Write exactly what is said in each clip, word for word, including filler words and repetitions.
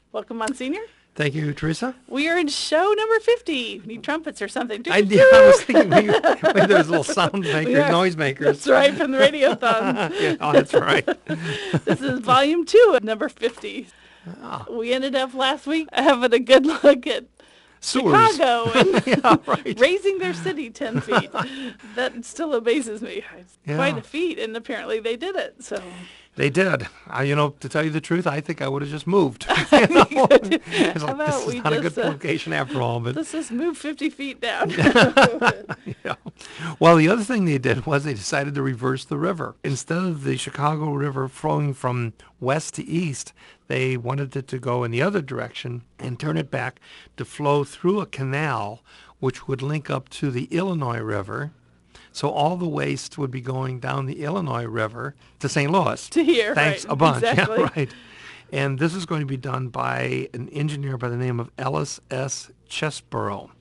Welcome, Monsignor. Thank you, Teresa. We are in show number fifty. Need trumpets or something. I, yeah, I was thinking maybe, maybe there's little sound makers, Yeah. noise makers. That's right, from the radiothon. Yeah, oh, that's right. This is volume two of number fifty. Oh. We ended up last week having a good look at Sewers. Chicago and Yeah, right. raising their city ten feet. That still amazes me. It's Yeah. quite a feat, and apparently they did it. So They did. I, you know, to tell you the truth, I think I would have just moved. You know? It's How like, about this we is not a just, good uh, location after all. But let's just move fifty feet down. yeah. Well, the other thing they did was they decided to reverse the river. Instead of the Chicago River flowing from west to east, they wanted it to go in the other direction and turn it back to flow through a canal which would link up to the Illinois River. So all the waste would be going down the Illinois River to Saint Louis. To here, Thanks right, a bunch. exactly. Yeah, right. And this is going to be done by an engineer by the name of Ellis S. Chesborough.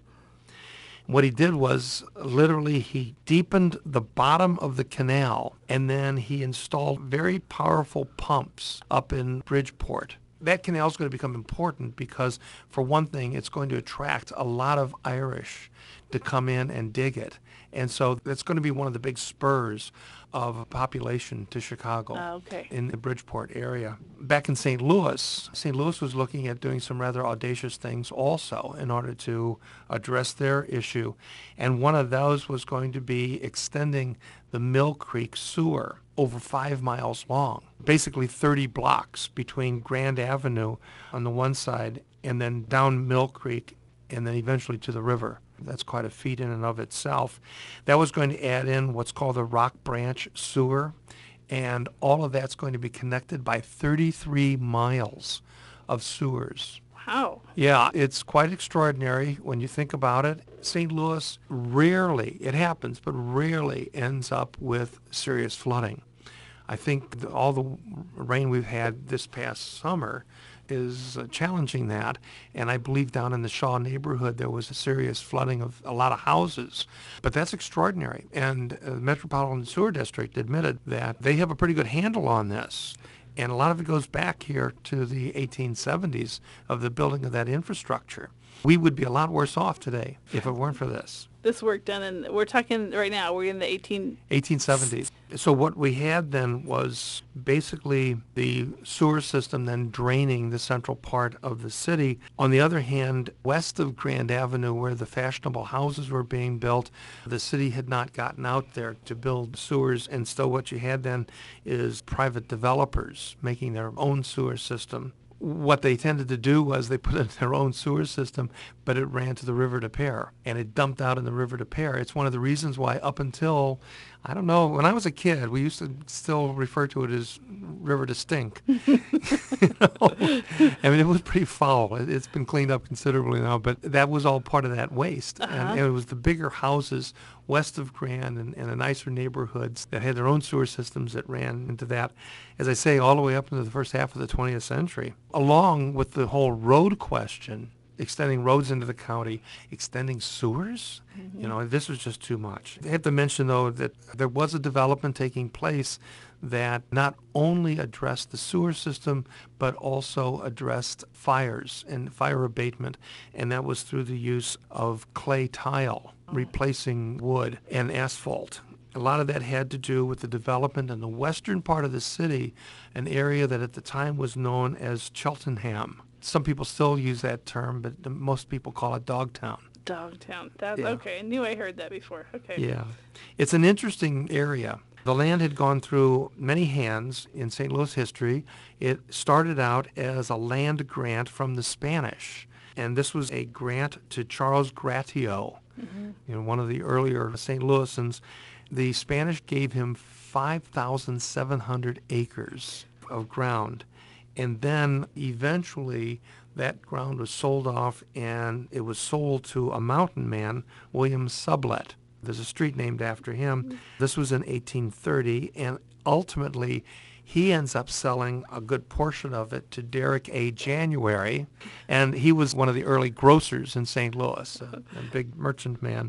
What he did was literally he deepened the bottom of the canal, and then he installed very powerful pumps up in Bridgeport. That canal is going to become important because, for one thing, it's going to attract a lot of Irish to come in and dig it. And so that's going to be one of the big spurs of population to Chicago Ah, okay. in the Bridgeport area. Back in Saint Louis, Saint Louis was looking at doing some rather audacious things also in order to address their issue. And one of those was going to be extending the Mill Creek sewer over five miles long, basically thirty blocks between Grand Avenue on the one side and then down Mill Creek and then eventually to the river. That's quite a feat in and of itself. That was going to add in what's called the Rock Branch sewer, and all of that's going to be connected by thirty-three miles of sewers. Wow. Yeah, it's quite extraordinary when you think about it. Saint Louis rarely, it happens, but rarely ends up with serious flooding. I think the, all the rain we've had this past summer is uh, challenging that, and I believe down in the Shaw neighborhood there was a serious flooding of a lot of houses. But that's extraordinary, and uh, the Metropolitan Sewer District admitted that they have a pretty good handle on this. And a lot of it goes back here to the eighteen seventies of the building of that infrastructure. We would be a lot worse off today if it weren't for this. This work done in, we're talking right now, we're in the eighteen... eighteen seventies. So what we had then was basically the sewer system then draining the central part of the city. On the other hand, west of Grand Avenue, where the fashionable houses were being built, the city had not gotten out there to build sewers, and so what you had then is private developers making their own sewer system. What they tended to do was they put in their own sewer system, but it ran to the River de Pere, and it dumped out in the River de Pere. It's one of the reasons why up until, I don't know, when I was a kid, we used to still refer to it as River de Stink. You know? I mean, it was pretty foul. It, it's been cleaned up considerably now, but that was all part of that waste. Uh-huh. And, and it was the bigger houses west of Grand and, and the nicer neighborhoods that had their own sewer systems that ran into that, as I say, all the way up into the first half of the twentieth century. Along with the whole road question, extending roads into the county, extending sewers, mm-hmm. you know, this was just too much. I have to mention, though, that there was a development taking place that not only addressed the sewer system, but also addressed fires and fire abatement, and that was through the use of clay tile, replacing wood and asphalt. A lot of that had to do with the development in the western part of the city, an area that at the time was known as Cheltenham. Some people still use that term, but the, most people call it Dogtown. Dogtown. That, Yeah. Okay, I knew I heard that before. Okay. Yeah. It's an interesting area. The land had gone through many hands in Saint Louis history. It started out as a land grant from the Spanish, and this was a grant to Charles Gratio, mm-hmm. you know, one of the earlier Saint Louisans. The Spanish gave him five thousand seven hundred acres of ground, and then eventually that ground was sold off, and it was sold to a mountain man, William Sublette. There's a street named after him. This was in eighteen thirty, and ultimately he ends up selling a good portion of it to Derrick A. January, and he was one of the early grocers in Saint Louis, a, a big merchant man.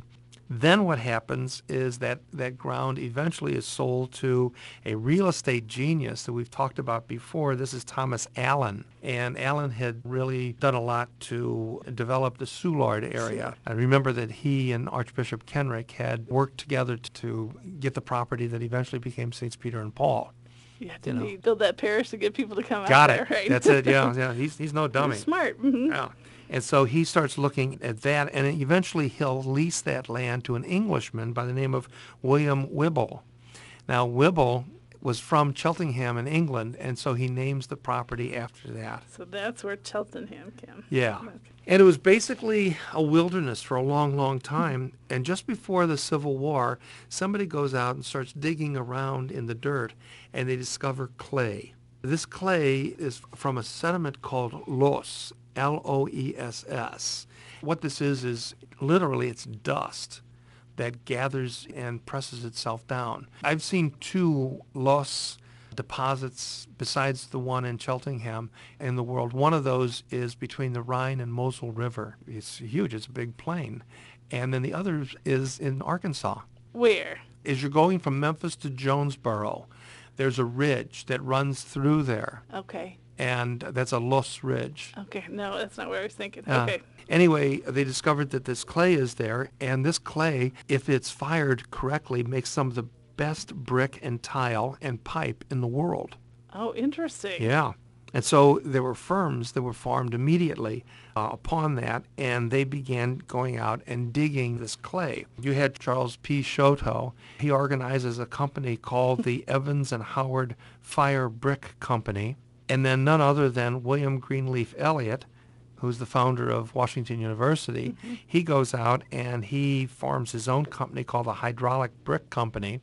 Then what happens is that that ground eventually is sold to a real estate genius that we've talked about before. This is Thomas Allen. And Allen had really done a lot to develop the Soulard area. I remember that he and Archbishop Kenrick had worked together to get the property that eventually became Saints Peter and Paul. Yeah, You didn't know. he build that parish to get people to come Got out it. there, right? That's it. Yeah, yeah. He's he's no dummy. Smart. Mhm. Yeah. And so he starts looking at that, and eventually he'll lease that land to an Englishman by the name of William Whibble. Now, Whibble was from Cheltenham in England, and so he names the property after that. So that's where Cheltenham came. Yeah. Okay. And it was basically a wilderness for a long, long time. And just before the Civil War, somebody goes out and starts digging around in the dirt, and they discover clay. This clay is from a sediment called loess, L O E S S. What this is is literally it's dust that gathers and presses itself down. I've seen two loess deposits besides the one in Cheltenham in the world. One of those is between the Rhine and Mosel River. It's huge. It's a big plain. And then the other is in Arkansas. Where? As you're going from Memphis to Jonesboro, there's a ridge that runs through there, Okay. and that's a loess ridge. Okay. No, that's not where I was thinking. Uh, Okay. Anyway, they discovered that this clay is there, and this clay, if it's fired correctly, makes some of the best brick and tile and pipe in the world. Oh, interesting. Yeah. And so there were firms that were formed immediately uh, upon that, and they began going out and digging this clay. You had Charles P. Choteau. He organizes a company called the Evans and Howard Fire Brick Company, and then none other than William Greenleaf Eliot, who's the founder of Washington University. Mm-hmm. He goes out and he forms his own company called the Hydraulic Brick Company.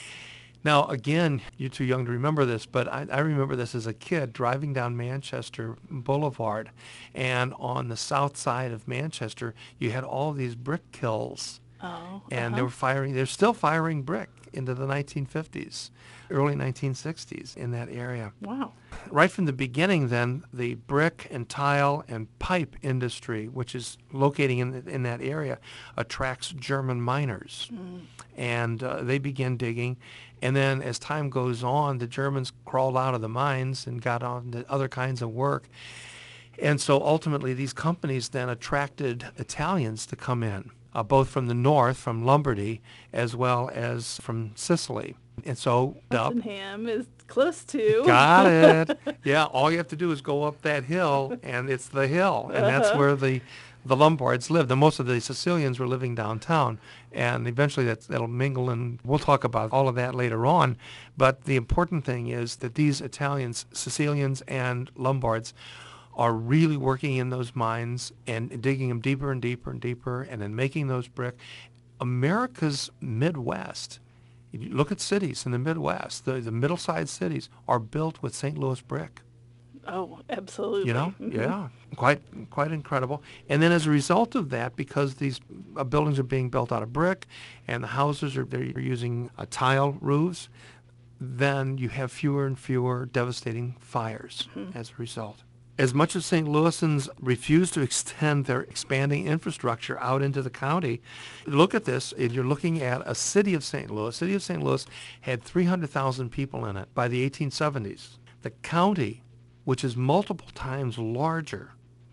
Now, again, you're too young to remember this, but I, I remember this as a kid driving down Manchester Boulevard, and on the south side of Manchester, you had all these brick kilns, Oh. and uh-huh. they were firing. They're still firing brick into the nineteen fifties, early nineteen sixties in that area. Wow. Right from the beginning, then, the brick and tile and pipe industry, which is locating in, the, in that area, attracts German miners. Mm. And uh, they begin digging. And then as time goes on, the Germans crawled out of the mines and got on to other kinds of work. And so ultimately, these companies then attracted Italians to come in, uh, both from the north, from Lombardy, as well as from Sicily. And so Cheltenham is close to. Got it. Yeah, all you have to do is go up that hill, and it's the hill, and that's Uh-huh. where the the Lombards lived. And most of the Sicilians were living downtown, and eventually that's, that'll mingle, and we'll talk about all of that later on. But the important thing is that these Italians, Sicilians, and Lombards are really working in those mines and digging them deeper and deeper and deeper, and then making those brick. America's Midwest, if you look at cities in the Midwest, the, the middle-sized cities are built with Saint Louis brick. Oh, absolutely. You know, Mhm. yeah, quite quite incredible. And then as a result of that, because these uh, buildings are being built out of brick, and the houses are they're using uh, tile roofs, then you have fewer and fewer devastating fires mm-hmm. as a result. As much as Saint Louisans refuse to extend their expanding infrastructure out into the county, look at this. If you're looking at a city of Saint Louis, city of Saint Louis had three hundred thousand people in it by the eighteen seventies. The county, which is multiple times larger,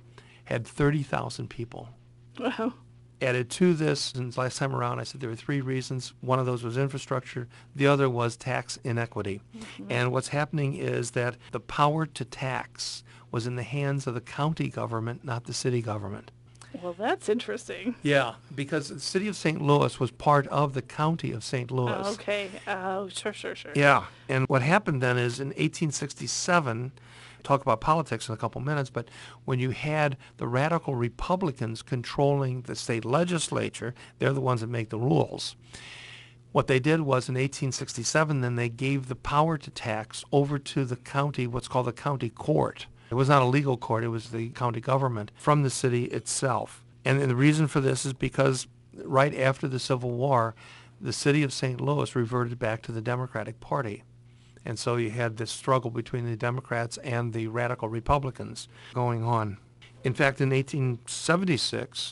had thirty thousand people. Wow. Added to this, and last time around I said there were three reasons. One of those was infrastructure. The other was tax inequity. Mm-hmm. And what's happening is that the power to tax was in the hands of the county government, not the city government. Well, that's interesting. Yeah, because the city of Saint Louis was part of the county of Saint Louis. Oh, okay. Oh, sure, sure, sure. Yeah, and what happened then is in eighteen sixty-seven, talk about politics in a couple minutes, but when you had the radical Republicans controlling the state legislature, they're the ones that make the rules. What they did was in eighteen sixty-seven, then they gave the power to tax over to the county, what's called the county court. It was not a legal court, it was the county government from the city itself. And the reason for this is because right after the Civil War, the city of Saint Louis reverted back to the Democratic Party. And so you had this struggle between the Democrats and the radical Republicans going on. In fact, in eighteen seventy-six,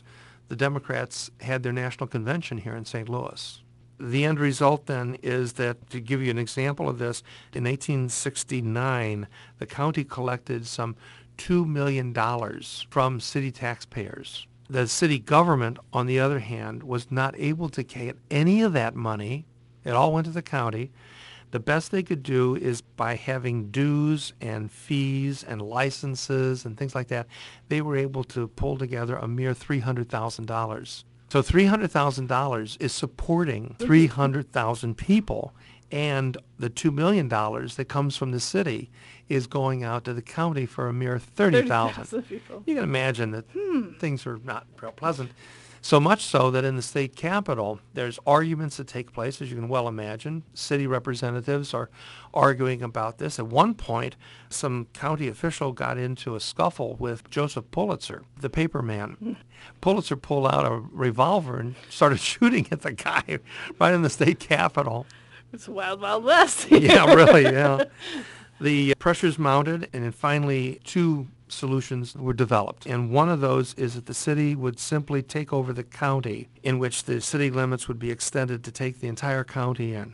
the Democrats had their national convention here in Saint Louis. The end result then is that, to give you an example of this, in eighteen sixty-nine, the county collected some two million dollars from city taxpayers. The city government, on the other hand, was not able to get any of that money. It all went to the county. The best they could do is by having dues and fees and licenses and things like that, they were able to pull together a mere three hundred thousand dollars. So three hundred thousand dollars is supporting three hundred thousand people, and the two million dollars that comes from the city is going out to the county for a mere thirty thousand. people. You can imagine that hmm. things are not real pleasant. So much so that in the state capitol, there's arguments that take place, as you can well imagine. City representatives are arguing about this. At one point, some county official got into a scuffle with Joseph Pulitzer, the paper man. Pulitzer pulled out a revolver and started shooting at the guy right in the state capitol. It's Wild Wild West. Yeah, really, yeah. The pressures mounted, and then finally two solutions were developed. And one of those is that the city would simply take over the county, in which the city limits would be extended to take the entire county in.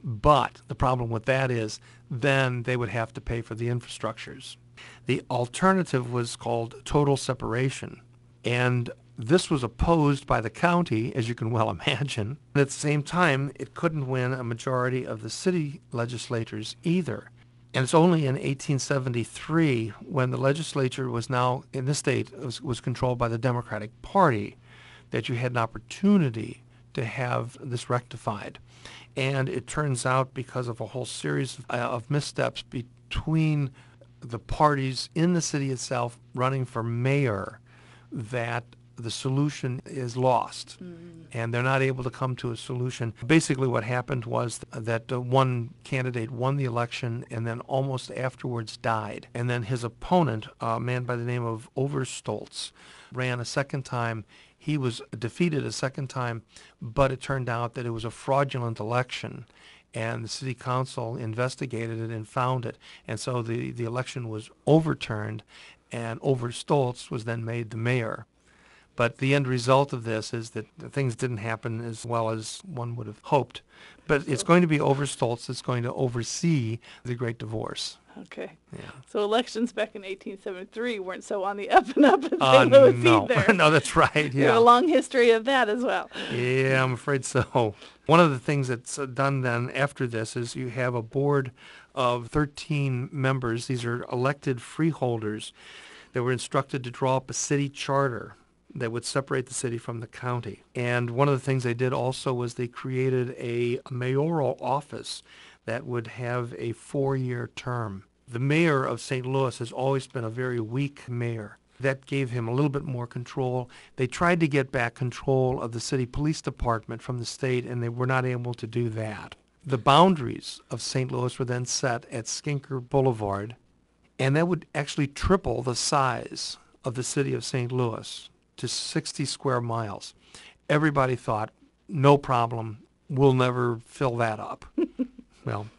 But the problem with that is then they would have to pay for the infrastructures. The alternative was called total separation. And this was opposed by the county, as you can well imagine. And at the same time, it couldn't win a majority of the city legislators either. And it's only in eighteen seventy-three, when the legislature was now, in the state, was, was controlled by the Democratic Party, that you had an opportunity to have this rectified. And it turns out, because of a whole series of, uh, of missteps between the parties in the city itself running for mayor, that the solution is lost. Mm. And they're not able to come to a solution. Basically what happened was that uh, one candidate won the election and then almost afterwards died. And then his opponent, a man by the name of Overstolz, ran a second time. He was defeated a second time, but it turned out that it was a fraudulent election. And the city council investigated it and found it. And so the, the election was overturned, and Overstolz was then made the mayor. But the end result of this is that things didn't happen as well as one would have hoped. But it's going to be Overstolz that's going to oversee the Great Divorce. Okay. Yeah. So elections back in eighteen seventy-three weren't so on the up and up in Uh, Saint Louis no. either. No, that's right. We have Yeah. a long history of that as well. Yeah, I'm afraid so. One of the things that's uh, done then after this is you have a board of thirteen members. These are elected freeholders that were instructed to draw up a city charter that would separate the city from the county. And one of the things they did also was they created a mayoral office that would have a four-year term. The mayor of Saint Louis has always been a very weak mayor. That gave him a little bit more control. They tried to get back control of the city police department from the state, and they were not able to do that. The boundaries of Saint Louis were then set at Skinker Boulevard, and that would actually triple the size of the city of Saint Louis to sixty square miles. Everybody thought, no problem, we'll never fill that up. Well,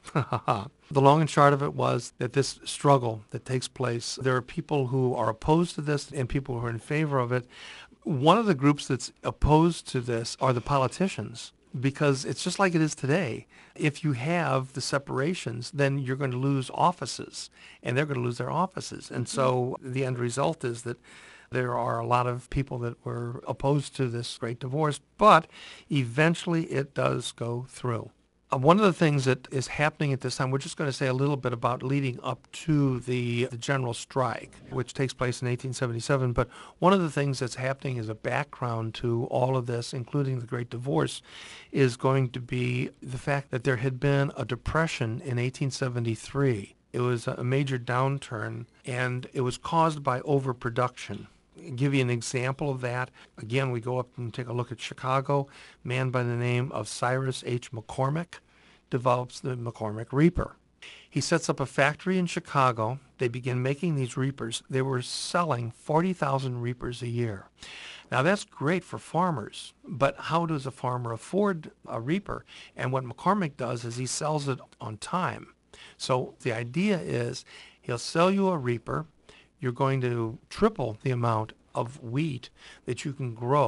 the long and short of it was that this struggle that takes place, there are people who are opposed to this and people who are in favor of it. One of the groups that's opposed to this are the politicians, because it's just like it is today. If you have the separations, then you're going to lose offices, and they're going to lose their offices. And so the end result is that there are a lot of people that were opposed to this great divorce, but eventually it does go through. Uh, one of the things that is happening at this time, we're just going to say a little bit about leading up to the, the general strike, which takes place in eighteen seventy-seven. But one of the things that's happening as a background to all of this, including the Great Divorce, is going to be the fact that there had been a depression in eighteen seventy-three. It was a major downturn, and it was caused by overproduction. Give you an example of that. Again, we go up and take a look at Chicago. A man by the name of Cyrus H. McCormick develops the McCormick Reaper. He sets up a factory in Chicago. They begin making these reapers. They were selling forty thousand reapers a year. Now, that's great for farmers, but how does a farmer afford a reaper? And what McCormick does is he sells it on time. So the idea is he'll sell you a reaper. You're going to triple the amount of wheat that you can grow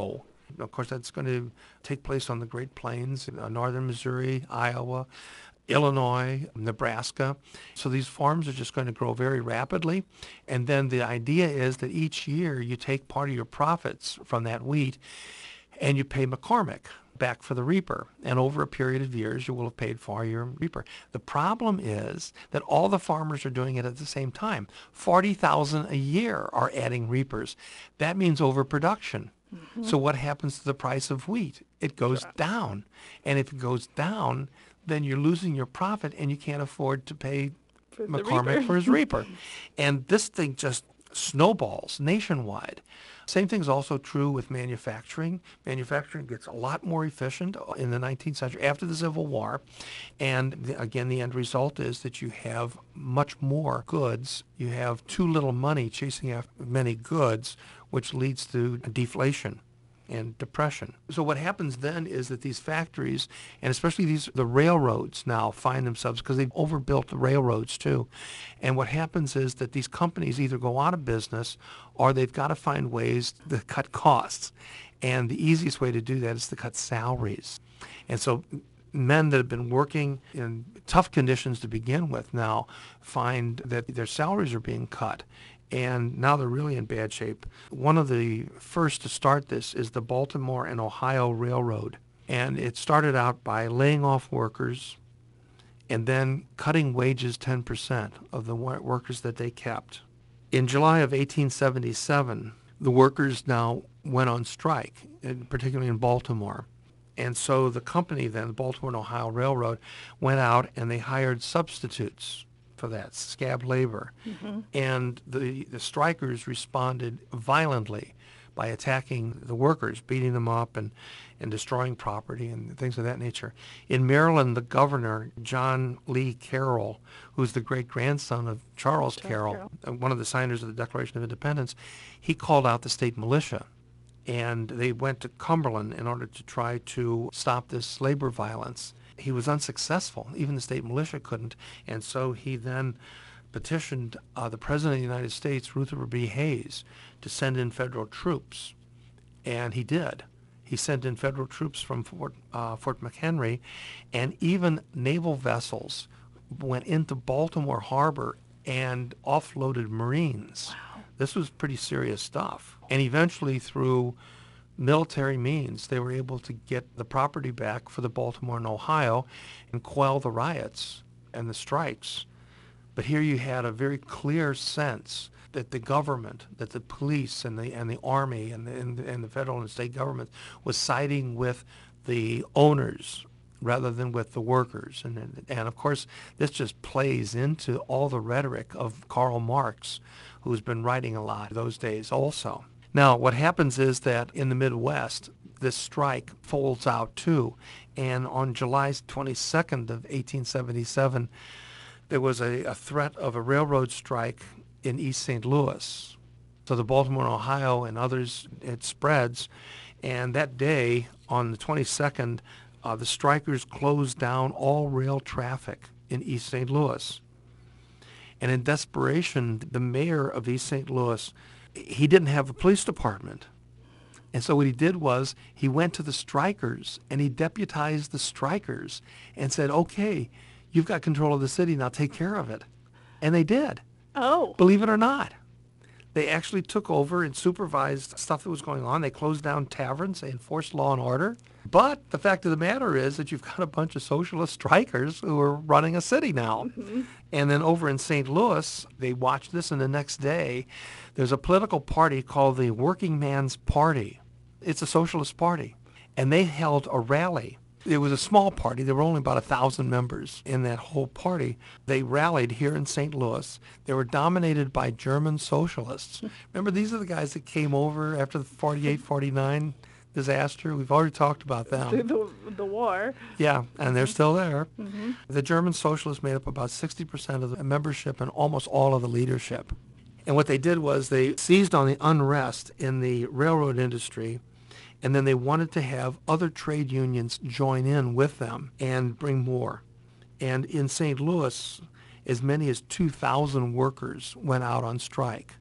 Of course, that's going to take place on the Great Plains, in uh, northern Missouri, Iowa, Illinois, Nebraska. So these farms are just going to grow very rapidly. And then the idea is that each year you take part of your profits from that wheat and you pay McCormick back for the reaper. And over a period of years, you will have paid for your reaper. The problem is that all the farmers are doing it at the same time. forty thousand a year are adding reapers. That means overproduction. Mm-hmm. So what happens to the price of wheat? It goes down. And if it goes down, then you're losing your profit and you can't afford to pay For the McCormick reaper. for his reaper. And this thing just snowballs nationwide. Same thing is also true with manufacturing. Manufacturing gets a lot more efficient in the nineteenth century after the Civil War. And the, again, the end result is that you have much more goods. You have too little money chasing after many goods, which leads to deflation and depression. So what happens then is that these factories, and especially these the railroads now find themselves, because they've overbuilt the railroads too, and what happens is that these companies either go out of business or they've got to find ways to cut costs. And the easiest way to do that is to cut salaries. And so men that have been working in tough conditions to begin with now find that their salaries are being cut. And now they're really in bad shape. One of the first to start this is the Baltimore and Ohio Railroad. And it started out by laying off workers and then cutting wages ten percent of the workers that they kept. In July of eighteen seventy-seven, the workers now went on strike, particularly in Baltimore. And so the company then, the Baltimore and Ohio Railroad, went out and they hired substitutes for that, scab labor. Mm-hmm. And the, the strikers responded violently by attacking the workers, beating them up and, and destroying property and things of that nature. In Maryland, the governor, John Lee Carroll, who's the great-grandson of Charles, Charles Carroll, Carroll, one of the signers of the Declaration of Independence, he called out the state militia. And they went to Cumberland in order to try to stop this labor violence. He was unsuccessful. Even the state militia couldn't. And so he then petitioned uh, the President of the United States, Rutherford B. Hayes, to send in federal troops. And he did. He sent in federal troops from Fort, uh, Fort McHenry, and even naval vessels went into Baltimore Harbor and offloaded Marines. Wow. This was pretty serious stuff. And eventually, through military means, they were able to get the property back for the Baltimore and Ohio and quell the riots and the strikes. But here you had a very clear sense that the government, that the police and the and the army and the, and the, and the federal and state government was siding with the owners rather than with the workers. And, and of course, this just plays into all the rhetoric of Karl Marx, who's been writing a lot those days also. Now, what happens is that in the Midwest, this strike folds out too. And on July twenty-second of eighteen seventy-seven, there was a, a threat of a railroad strike in East Saint Louis. So the Baltimore and Ohio and others, it spreads. And that day, on the twenty-second, uh, the strikers closed down all rail traffic in East Saint Louis. And in desperation, the mayor of East Saint Louis, he didn't have a police department. And so what he did was he went to the strikers and he deputized the strikers and said, okay, you've got control of the city, now take care of it. And they did. Oh. Believe it or not. They actually took over and supervised stuff that was going on. They closed down taverns. They enforced law and order. But the fact of the matter is that you've got a bunch of socialist strikers who are running a city now. Mm-hmm. And then over in Saint Louis, they watched this, and the next day, there's a political party called the Working Man's Party. It's a socialist party. And they held a rally. It was a small party. There were only about a thousand members in that whole party. They rallied here in Saint Louis. They were dominated by German socialists. Remember, these are the guys that came over after the forty-eight forty-nine disaster. We've already talked about them. Through the, the war. Yeah, and they're still there. Mm-hmm. The German socialists made up about sixty percent of the membership and almost all of the leadership. And what they did was they seized on the unrest in the railroad industry, and then they wanted to have other trade unions join in with them and bring more. And in Saint Louis, as many as two thousand workers went out on strike.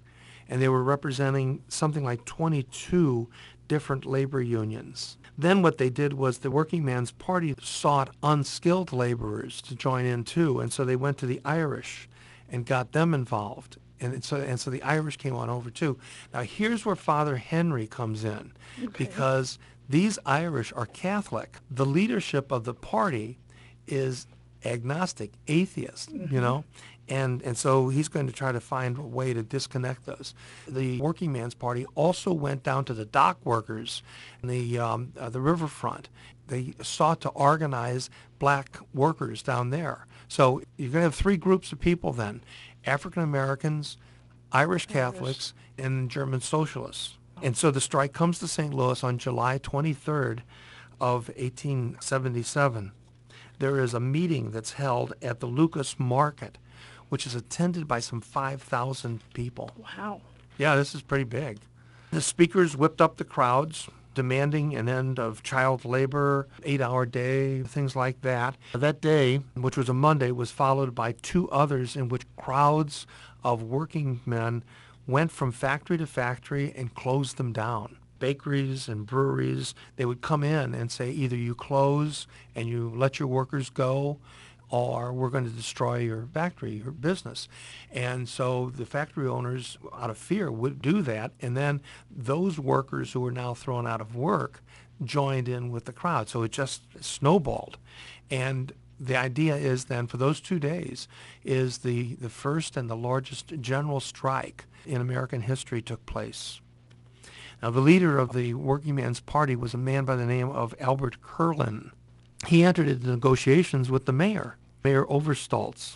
and they were representing something like twenty-two different labor unions. Then what they did was the Working Man's Party sought unskilled laborers to join in too, and so they went to the Irish and got them involved. And so, and so the Irish came on over too. Now here's where Father Henry comes in, Okay. because these Irish are Catholic. The leadership of the party is agnostic, atheist, Mm-hmm. you know, and and so he's going to try to find a way to disconnect those. The Working Man's Party also went down to the dock workers and the um, uh, the riverfront. They sought to organize black workers down there. So you're going to have three groups of people then: African Americans, Irish Catholics, and German socialists. And so the strike comes to Saint Louis on July twenty-third of eighteen seventy-seven. There is a meeting that's held at the Lucas Market, which is attended by some five thousand people. Wow. Yeah, this is pretty big. The speakers whipped up the crowds, demanding an end of child labor, eight-hour day, things like that. That day, which was a Monday, was followed by two others in which crowds of working men went from factory to factory and closed them down. Bakeries and breweries, they would come in and say, either you close and you let your workers go, or we're going to destroy your factory, your business. And so the factory owners, out of fear, would do that. And then those workers who were now thrown out of work joined in with the crowd. So it just snowballed. And the idea is then for those two days is the, the first and the largest general strike in American history took place. Now, the leader of the Working Man's Party was a man by the name of Albert Curlin. He entered into negotiations with the mayor, Mayor Overstolz.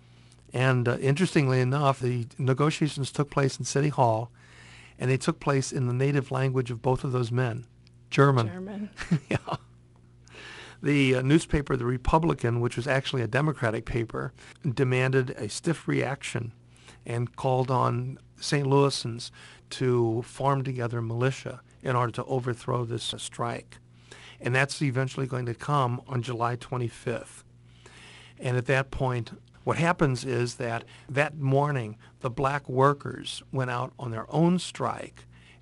And uh, interestingly enough, the negotiations took place in City Hall, and they took place in the native language of both of those men, German. German. Yeah. The uh, newspaper, The Republican, which was actually a Democratic paper, demanded a stiff reaction and called on Saint Louisans to form together militia in order to overthrow this uh, strike. And that's eventually going to come on July twenty-fifth. And at that point, what happens is that that morning, the black workers went out on their own strike,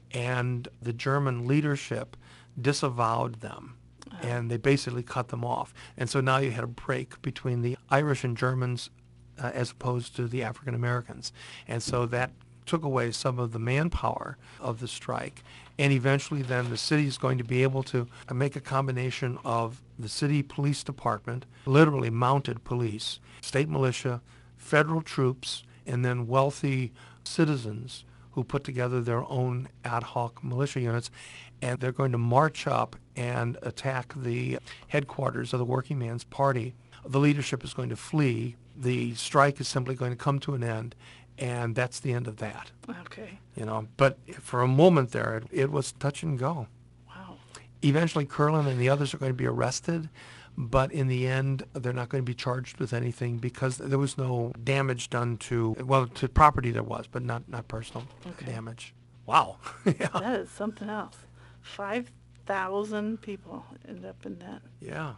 and the German leadership disavowed them. And they basically cut them off. And so now you had a break between the Irish and Germans uh, as opposed to the African Americans. And so that took away some of the manpower of the strike. And eventually then the city is going to be able to make a combination of the city police department, literally mounted police, state militia, federal troops, and then wealthy citizens who put together their own ad hoc militia units. And they're going to march up and attack the headquarters of the Working Man's Party. The leadership is going to flee. The strike is simply going to come to an end, and that's the end of that. Okay. You know, but for a moment there, it, it was touch and go. Wow. Eventually, Curlin and the others are going to be arrested, but in the end, they're not going to be charged with anything because there was no damage done to, well, to property there was, but not, not personal Okay. damage. Wow. Yeah. That is something else. five thousand people end up in that. Yeah.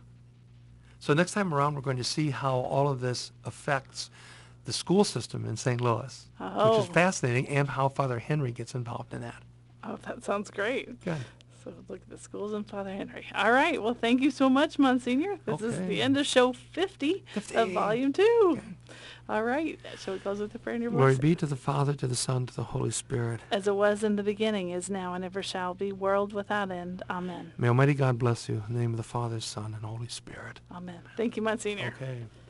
So next time around, we're going to see how all of this affects the school system in Saint Louis, Oh. which is fascinating, and how Father Henry gets involved in that. Oh, that sounds great. Good. So look at the schools and Father Henry. All right. Well, thank you so much, Monsignor. This is Okay. the end of show fifty, fifty. of volume two. All right. Shall we close with the prayer in your Glory blessing? be to the Father, to the Son, to the Holy Spirit. As it was in the beginning, is now, and ever shall be, world without end. Amen. May Almighty God bless you. In the name of the Father, Son, and Holy Spirit. Amen. Thank you, Monsignor. Okay.